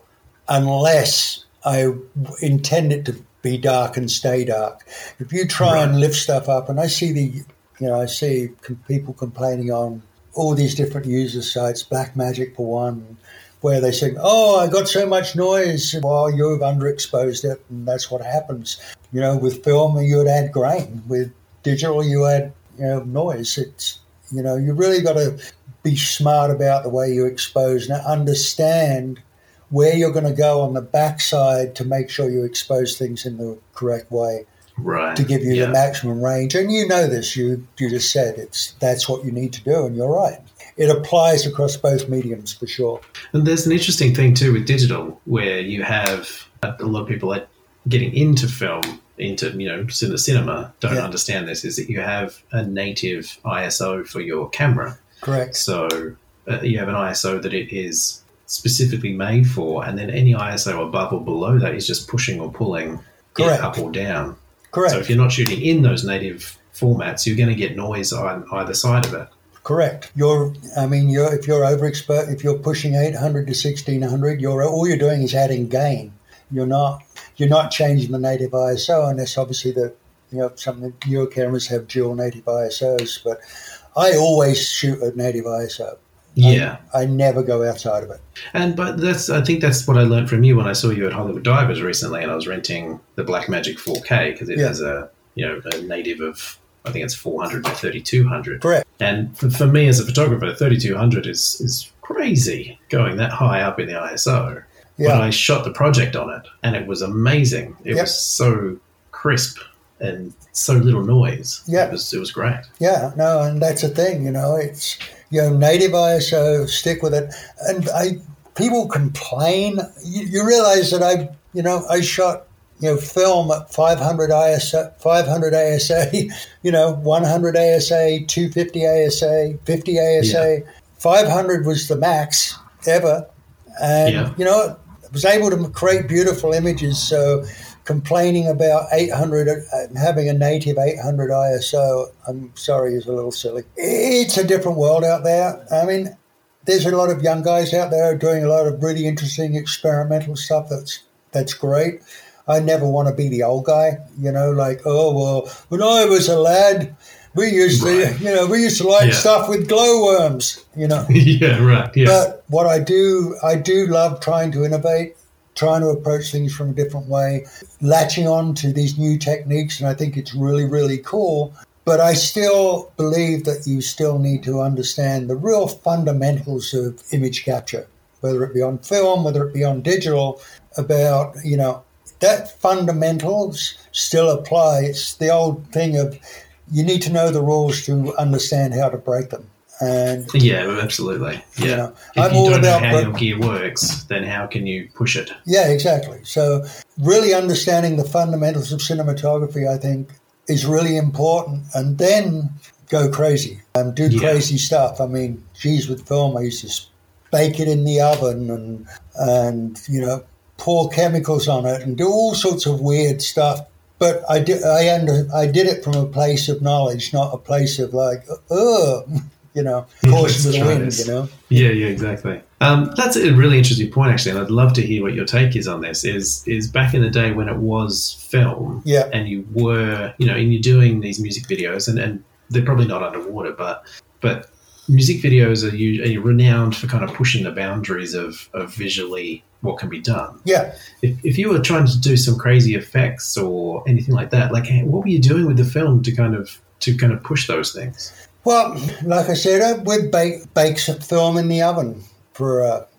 unless I intend it to be dark and stay dark. If you try right. and lift stuff up, and I see the, you know, I see people complaining on all these different user sites, Blackmagic for one, where they say, oh, I got so much noise. Well, you've underexposed it, and that's what happens. You know, with film, you would add grain. With digital, you add, you know, noise. It's, you know, you really got to be smart about the way you expose and understand where you're going to go on the backside to make sure you expose things in the correct way, right? To give you yeah. the maximum range. And you know this. You you just said it's that's what you need to do, and you're right. It applies across both mediums for sure. And there's an interesting thing too with digital, where you have a lot of people that getting into film, into you know the cinema, don't yeah. understand this. Is that you have a native I S O for your camera? Correct. So uh, you have an I S O that it is specifically made for, and then any I S O above or below that is just pushing or pulling it up or down. Correct. So if you're not shooting in those native formats, you're going to get noise on either side of it. Correct. You're, I mean, you're, if you're overexposed, if you're pushing eight hundred to sixteen hundred, you're all you're doing is adding gain. You're not, you're not changing the native I S O, unless obviously the, you know, some of your cameras have dual native I S Os. But I always shoot at native I S O. Yeah, I, I never go outside of it. And but that's I think that's what I learned from you when I saw you at Hollywood Divers recently, and I was renting the Blackmagic four K because it yeah. has a you know a native of I think it's four hundred to thirty-two hundred. Correct. And for, for me as a photographer, thirty-two hundred is is crazy going that high up in the I S O. Yeah. But I shot the project on it, and it was amazing. It yep. was so crisp and so little noise. Yeah, it was it was great. Yeah, no, and that's the thing. You know, it's. You know, native I S O, stick with it. And I, people complain. You, you realize that I, you know, I shot, you know, film at five hundred I S A, five hundred A S A, you know, one hundred A S A, two fifty A S A, fifty A S A. Yeah. five hundred was the max ever. And, yeah. you know, I was able to create beautiful images. So complaining about eight hundred, having a native eight hundred I S O, I'm sorry, is a little silly. It's a different world out there. I mean, there's a lot of young guys out there doing a lot of really interesting experimental stuff. That's that's great. I never want to be the old guy, you know, like, oh, well, when I was a lad, we used right. to, you know, we used to light yeah. stuff with glowworms, you know. yeah, right, yeah. But what I do, I do love trying to innovate, trying to approach things from a different way, latching on to these new techniques, and I think it's really, really cool. But I still believe that you still need to understand the real fundamentals of image capture, whether it be on film, whether it be on digital, about, you know, that fundamentals still apply. It's the old thing of you need to know the rules to understand how to break them. And yeah, absolutely. Yeah. You know, if I'm you all don't about know how your gear works, then how can you push it? Yeah, exactly. So really understanding the fundamentals of cinematography, I think, is really important. And then go crazy and do yeah. crazy stuff. I mean, geez, with film, I used to bake it in the oven and, and you know, pour chemicals on it and do all sorts of weird stuff. But I did, I, under, I did it from a place of knowledge, not a place of like, ugh. You know, caution to the wind, you know? Yeah, yeah, exactly. Um, that's a really interesting point, actually, and I'd love to hear what your take is on this, is is back in the day when it was film yeah. and you were, you know, and you're doing these music videos, and, and they're probably not underwater, but but music videos are, you, are renowned for kind of pushing the boundaries of, of visually what can be done. Yeah. If, if you were trying to do some crazy effects or anything like that, like what were you doing with the film to kind of to kind of push those things? Well, like I said, we'd bake, bake some film in the oven for uh,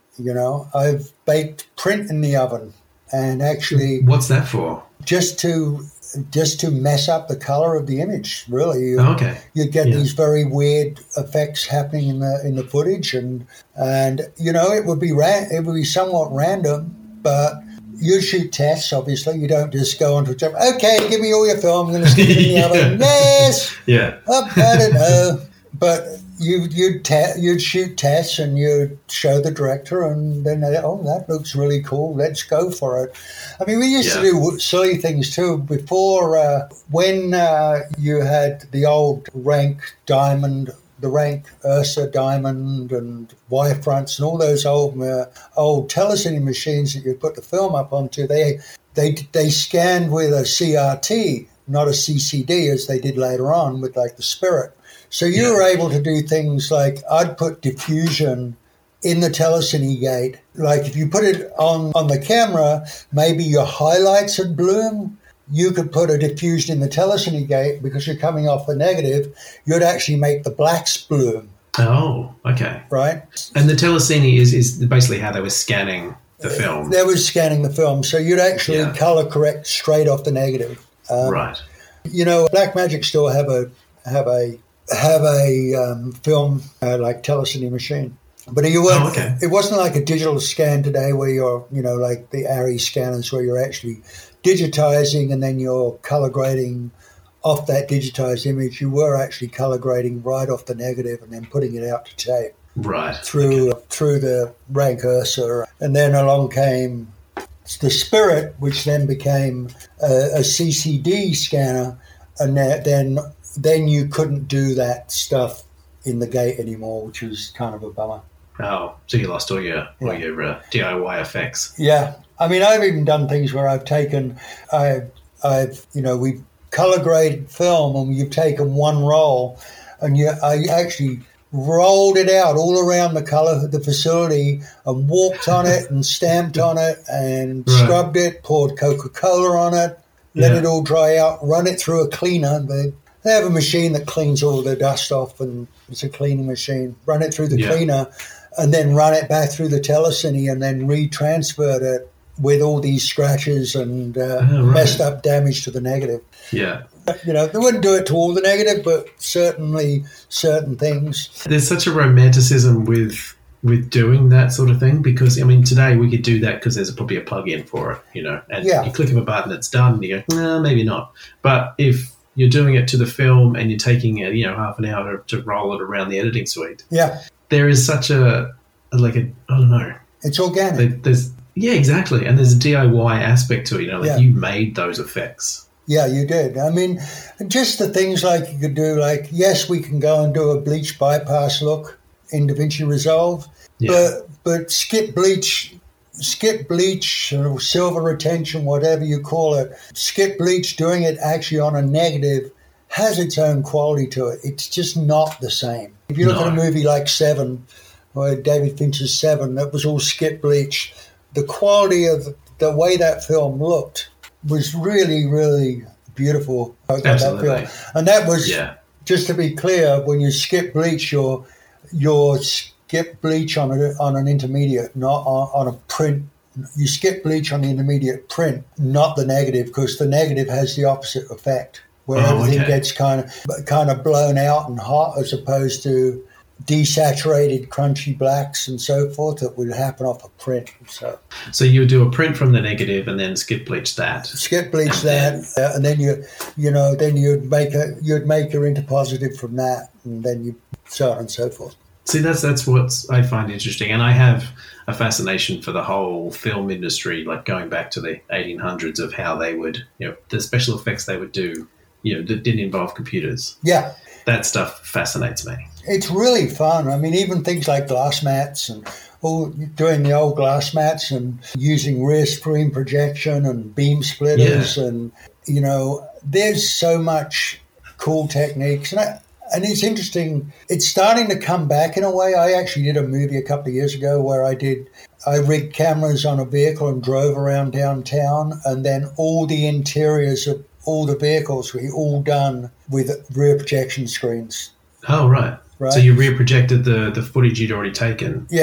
You know, I've baked print in the oven, and actually, what's that for? Just to just to mess up the color of the image. Really, you, oh, okay. You get yeah. these very weird effects happening in the in the footage, and and you know, it would be ran, it would be somewhat random, but you shoot tests. Obviously, you don't just go onto a job. Okay, give me all your film. I'm going to stick it in the yeah. oven. Yes. Yeah. Oh, I don't know, but. You, you'd, te- you'd shoot tests and you'd show the director, and then they, oh, that looks really cool. Let's go for it. I mean, we used yeah. to do silly things too. Before, uh, when uh, you had the old Rank Diamond, the Rank Ursa Diamond and Y-fronts and all those old uh, old telecine machines that you put the film up onto, they they they scanned with a C R T, not a C C D, as they did later on with like the Spirit. So you yeah. were able to do things like I'd put diffusion in the telecine gate. Like if you put it on, on the camera, maybe your highlights would bloom. You could put a diffusion in the telecine gate because you're coming off a negative. You'd actually make the blacks bloom. Oh, okay. Right? And the telecine is, is basically how they were scanning the film. They were scanning the film. So you'd actually yeah. color correct straight off the negative. Um, right. You know, Blackmagic still have a have a have a um, film uh, like telecine machine, but you weren't. Oh, okay. It wasn't like a digital scan today where you're, you know, like the ARRI scanners where you're actually digitizing and then you're color grading off that digitized image. You were actually color grading right off the negative and then putting it out to tape. Right. Through okay. through the Rank Ursa, and then along came the Spirit, which then became a, a C C D scanner, and then. Then you couldn't do that stuff in the gate anymore, which was kind of a bummer. Oh, so you lost all your yeah. all your uh, D I Y effects. Yeah, I mean, I've even done things where I've taken, I, I've you know, we've color graded film, and you've taken one roll, and you, I actually rolled it out all around the color of the facility, and walked on it, and stamped on it, and right. scrubbed it, poured Coca-Cola on it, let yeah. it all dry out, run it through a cleaner. They, They have a machine that cleans all the dust off, and it's a cleaning machine. Run it through the yeah. cleaner and then run it back through the telecine and then retransferred it with all these scratches and uh, oh, right. messed up damage to the negative. Yeah. You know, they wouldn't do it to all the negative, but certainly certain things. There's such a romanticism with with doing that sort of thing because, I mean, today we could do that because there's probably a plug-in for it, you know, and yeah. you click of a button, it's done, and you go, nah, maybe not. But if you're doing it to the film and you're taking it, you know, half an hour to, to roll it around the editing suite. Yeah. There is such a, a like a, I don't know. It's organic. There, there's Yeah, exactly. And there's a D I Y aspect to it, you know, like yeah. you made those effects. Yeah, you did. I mean, just the things like you could do, like, yes, we can go and do a bleach bypass look in DaVinci Resolve, yeah. but, but skip bleach... Skip bleach or silver retention, whatever you call it, skip bleach, doing it actually on a negative has its own quality to it. It's just not the same. If you look no. at a movie like Seven, or David Fincher's Seven, that was all skip bleach. The quality of the way that film looked was really, really beautiful. Absolutely. That film. And that was, yeah. just to be clear, when you skip bleach, you're, you're skip bleach on a, on an intermediate, not on, on a print. You skip bleach on the intermediate print, not the negative, because the negative has the opposite effect, where oh, everything okay. gets kind of kind of blown out and hot, as opposed to desaturated, crunchy blacks and so forth that would happen off a print. So, so you would do a print from the negative and then skip bleach that. Skip bleach that, then, uh, and then you, you know, then you'd make a you'd make your interpositive from that, and then you so on and so forth. See, that's that's what I find interesting, and I have a fascination for the whole film industry, like going back to the eighteen hundreds of how they would, you know, the special effects they would do, you know, that didn't involve computers. Yeah. That stuff fascinates me. It's really fun. I mean, even things like glass mats and all, doing the old glass mats and using rear screen projection and beam splitters yeah. and, you know, there's so much cool techniques. And I, And it's interesting. It's starting to come back in a way. I actually did a movie a couple of years ago where I did, I rigged cameras on a vehicle and drove around downtown, and then all the interiors of all the vehicles were all done with rear projection screens. Oh, right. Right. So you rear projected the, the footage you'd already taken. Yeah.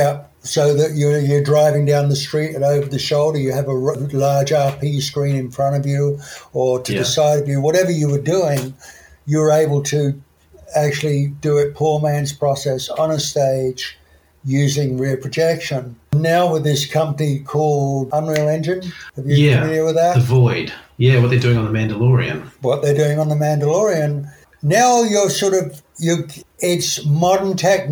so that you're, you're driving down the street and over the shoulder, you have a large R P screen in front of you or to yeah. the side of you, whatever you were doing, you were able to actually do it poor man's process on a stage using rear projection. Now with this company called Unreal Engine, have you yeah, familiar with that? The Void. Yeah, what they're doing on The Mandalorian. What they're doing on The Mandalorian. Now you're sort of, you it's modern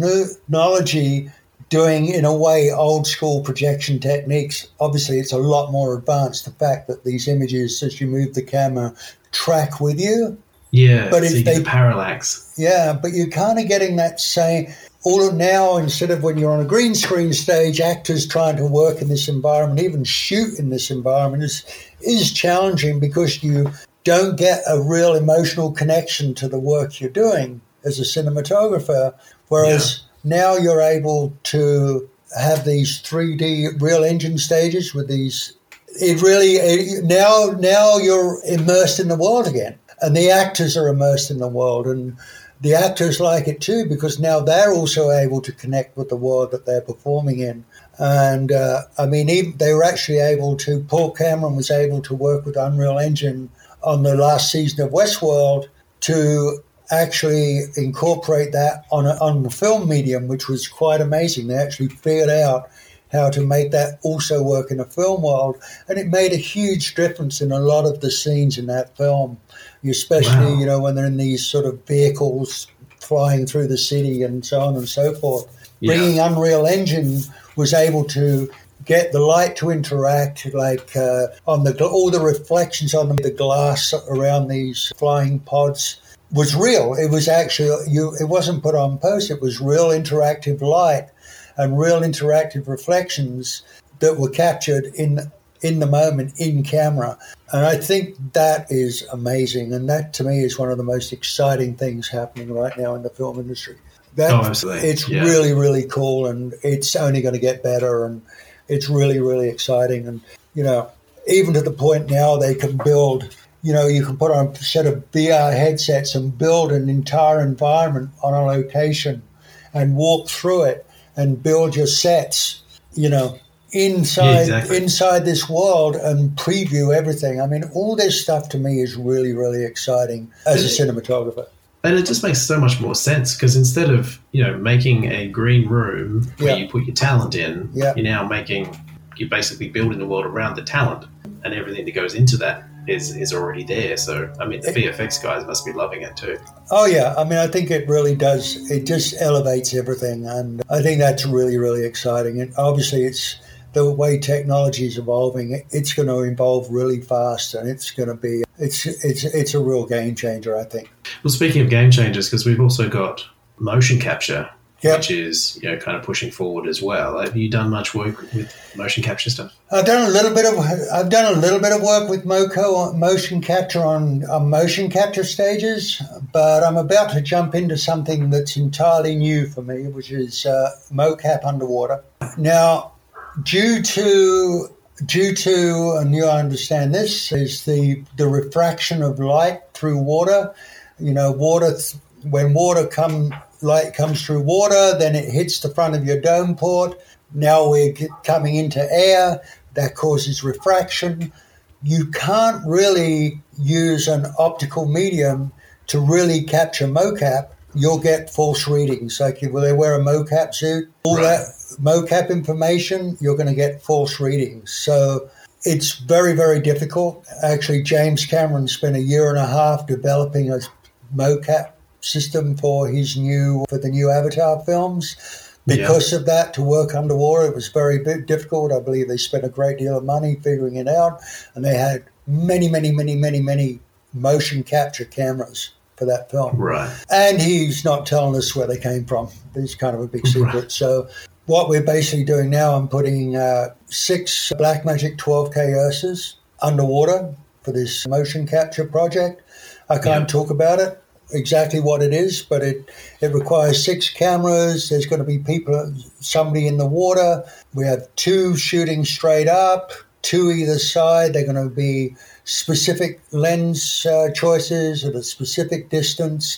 technology doing, in a way, old school projection techniques. Obviously, it's a lot more advanced. The fact that these images, as you move the camera, track with you. Yeah, but so you get the parallax. Yeah, but you're kind of getting that same... All of now, instead of when you're on a green screen stage, actors trying to work in this environment, even shoot in this environment, is is challenging because you don't get a real emotional connection to the work you're doing as a cinematographer. Whereas yeah. now you're able to have these three D real engine stages with these. It really it, now now you're immersed in the world again, and the actors are immersed in the world, and the actors like it too because now they're also able to connect with the world that they're performing in. And, uh, I mean, even, they were actually able to, Paul Cameron was able to work with Unreal Engine on the last season of Westworld to actually incorporate that on, a, on the film medium, which was quite amazing. They actually figured out how to make that also work in a film world. And it made a huge difference in a lot of the scenes in that film. Especially, wow. you know, when they're in these sort of vehicles flying through the city and so on and so forth. Yeah. Bringing Unreal Engine was able to get the light to interact, like uh, on the all the reflections on the, the glass around these flying pods was real. It was actually you. It wasn't put on post. It was real interactive light and real interactive reflections that were captured in. in the moment, in camera. And I think that is amazing. And that, to me, is one of the most exciting things happening right now in the film industry. That, oh, absolutely. It's yeah. really, really cool, and it's only going to get better, and it's really, really exciting. And, you know, even to the point now they can build, you know, you can put on a set of V R headsets and build an entire environment on a location and walk through it and build your sets, you know, inside yeah, exactly. inside this world and preview everything. I mean, all this stuff to me is really, really exciting as a cinematographer. And it just makes so much more sense because instead of, you know, making a green room where yeah. you put your talent in, yeah. you're now making, you're basically building the world around the talent, and everything that goes into that is, is already there. So, I mean, the V F X guys must be loving it too. Oh, yeah. I mean, I think it really does. It just elevates everything. And I think that's really, really exciting. And obviously it's, the way technology is evolving, it's going to evolve really fast, and it's going to be it's it's it's a real game changer, I think. Well, speaking of game changers, because we've also got motion capture, yep. which is you know kind of pushing forward as well. Have you done much work with motion capture stuff? I've done a little bit of I've done a little bit of work with MoCo motion capture on, on motion capture stages, but I'm about to jump into something that's entirely new for me, which is uh, mocap underwater. Now. Due to, due to, and you understand this, is the, the refraction of light through water. You know, water, when water come, light comes through water, then it hits the front of your dome port. Now we're coming into air. That causes refraction. You can't really use an optical medium to really capture mocap. You'll get false readings. Like if they wear a mocap suit, all right. that mocap information, you're going to get false readings. So it's very, very difficult. Actually, James Cameron spent a year and a half developing a mocap system for his new, for the new Avatar films. Because yeah. of that, to work underwater, it was very difficult. I believe they spent a great deal of money figuring it out. And they had many, many, many, many, many motion capture cameras for that film. Right. And he's not telling us where they came from. It's kind of a big secret. Right. So what we're basically doing now, I'm putting uh, six Blackmagic twelve K Ursas underwater for this motion capture project. I can't yeah. talk about it, exactly what it is, but it, it requires six cameras. There's going to be people, somebody in the water. We have two shooting straight up, two either side. They're going to be specific lens uh, choices at a specific distance.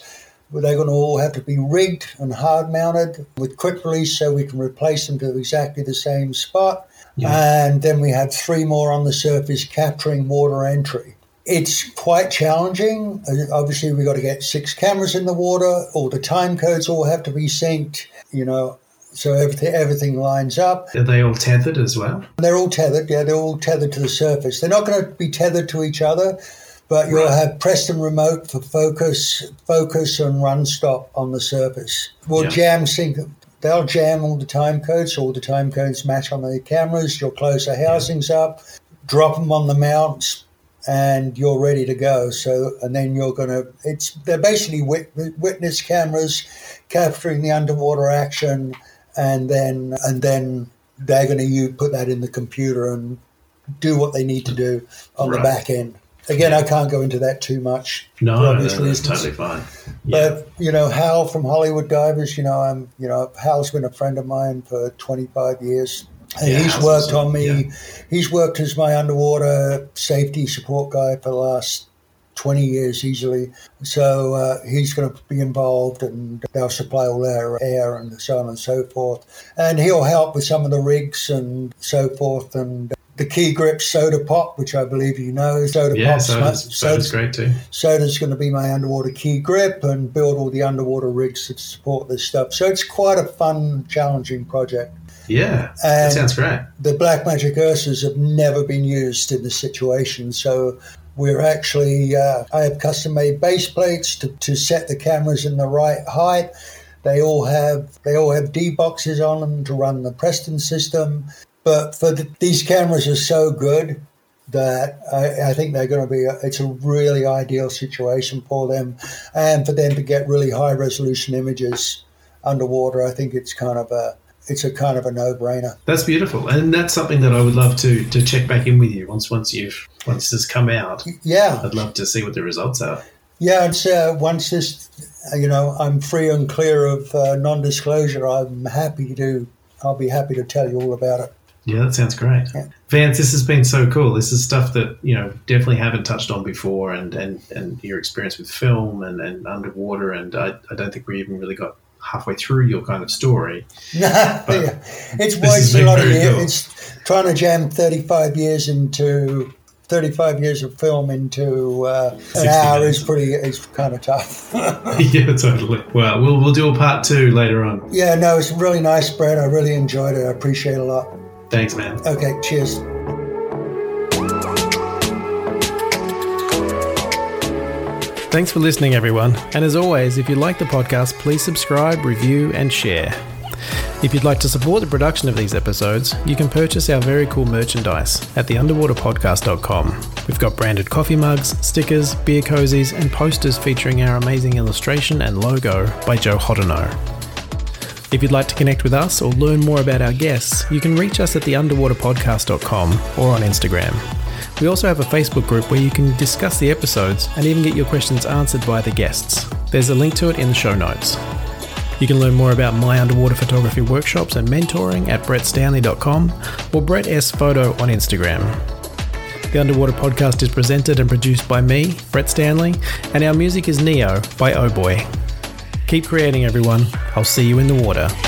They're going to all have to be rigged and hard mounted with quick release so we can replace them to exactly the same spot. Yeah. And then we had three more on the surface capturing water entry. It's quite challenging. Obviously, we've got to get six cameras in the water. All the time codes all have to be synced, you know, so everything, everything lines up. Are they all tethered as well? They're all tethered, yeah. They're all tethered to the surface. They're not going to be tethered to each other, but you'll right. have Preston remote for focus, focus and run stop on the surface. We'll yeah. jam sync. They'll jam all the time codes, so all the time codes match on the cameras. You'll close the housings yeah. up, drop them on the mounts, and you're ready to go. So, and then you're going to, it's, they're basically wit, witness cameras capturing the underwater action, and then, and then they're going to you put that in the computer and do what they need to do on right. the back end. Again, I can't go into that too much. No, no, no that's reasons. Totally fine. Yeah. But, you know, Hal from Hollywood Divers, you know, I'm, you know, Hal's been a friend of mine for twenty-five years. And yeah, he's Hal's worked awesome. on me. Yeah. He's worked as my underwater safety support guy for the last twenty years easily. So uh, he's going to be involved, and they'll supply all their air and so on and so forth. And he'll help with some of the rigs and so forth. And the Key Grip Soda Pop, which I believe you know. Soda yeah, Pop. Soda's, Soda's, Soda's great too. Soda's going to be my underwater key grip and build all the underwater rigs to support this stuff. So it's quite a fun, challenging project. Yeah, and that sounds great. The Blackmagic Ursas have never been used in this situation, so we're actually, uh, I have custom-made base plates to, to set the cameras in the right height. They all have they all have D boxes on them to run the Preston system. But for the, these cameras are so good that I, I think they're going to be, a, it's a really ideal situation for them. And for them to get really high resolution images underwater, I think it's kind of a, it's a kind of a no-brainer. That's beautiful. And that's something that I would love to to check back in with you once once you've, once this come out. Yeah. I'd love to see what the results are. Yeah, it's, uh, once this, you know, I'm free and clear of uh, non-disclosure, I'm happy to, I'll be happy to tell you all about it. Yeah, that sounds great. Yeah. Vance, this has been so cool. This is stuff that, you know, definitely haven't touched on before, and, and, and your experience with film and, and underwater, and I, I don't think we even really got halfway through your kind of story. No, yeah. It's it's a lot of years. Cool. It's trying to jam thirty-five years into thirty-five years of film into uh, an hour minutes. is pretty. It's kind of tough. Yeah, totally. Well, we'll we'll do a part two later on. Yeah, no, it's really nice, Brett. I really enjoyed it. I appreciate it a lot. Thanks, man. Okay, cheers. Thanks for listening, everyone. And as always, if you like the podcast, please subscribe, review, and share. If you'd like to support the production of these episodes, you can purchase our very cool merchandise at the underwater podcast dot com. We've got branded coffee mugs, stickers, beer cozies, and posters featuring our amazing illustration and logo by Joe Hodino. If you'd like to connect with us or learn more about our guests, you can reach us at the underwater podcast dot com or on Instagram. We also have a Facebook group where you can discuss the episodes and even get your questions answered by the guests. There's a link to it in the show notes. You can learn more about my underwater photography workshops and mentoring at brett stanley dot com or Brett S Photo on Instagram. The Underwater Podcast is presented and produced by me, Brett Stanley, and our music is Neo by Oh Boy. Keep creating, everyone. I'll see you in the water.